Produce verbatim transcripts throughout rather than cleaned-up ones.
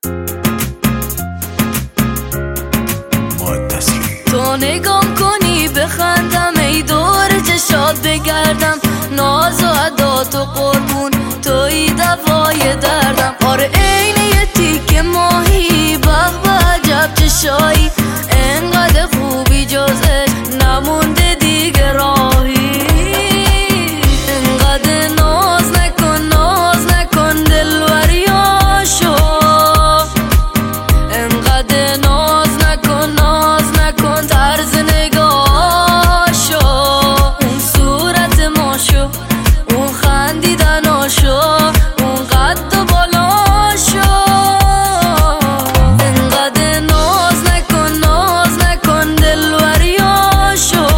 تو نگام کنی بخندم، ای دور چشات بگردم، ناز و عدات و قربون توی دوای دردم. آره عین یه تیک ماهی، به به عجب چشایی، انقدر خوبی جزش نمونده دیگه راهی. انقدر ناز نکن ناز نکن دلبریاشو، انقدر ناز نکن ناز نکن طرز نگاهاشو، اون صورت ماشو، اون خندیدناشو، اون قد و بالاشو. انقدر ناز نکن ناز نکن دلبریاشو،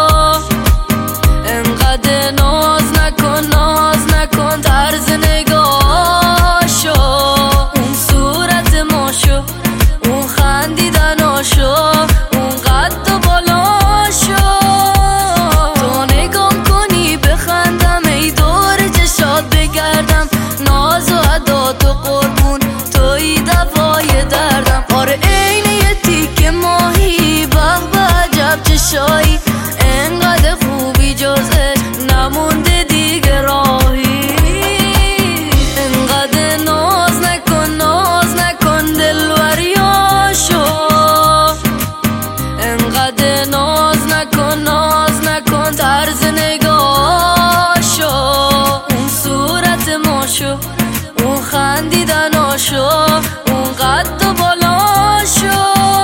انقدر ناز نکن ناز نکن طرز نگاهاشو، اون صورت ماشو، اون خندیدناشو، اون قد و بالاشو. تو نگام کنی بخندم، ای دور چشات بگردم، ناز و عدات و قربون توی دوای دردم. آره عین یه تیک ماهی، به به عجب چشایی، انقدر خوبی جزش نمونده دیگه راهی. انقدر ناز نکن ناز نکن دلبریاشو، انقدر ناز نکن ناز نکن طرز نگاهاشو، اون صورت ماشو، اون خندیدناشو، اون قد و بالاشو.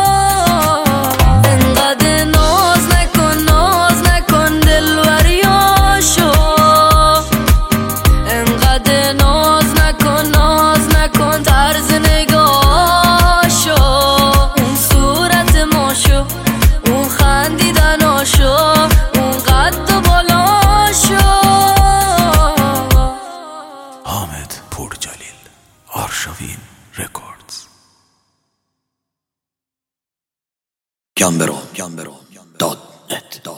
انقدر ناز نکن ناز نکن دلبریاشو، انقدر ناز نکن ناز نکن طرز نگاهاشو، اون صورت ماشو، اون خندیدناشو، اون قد و بالاشو. حامد پورجلیل، آرشاوین رکوردز. گمبرو دات نت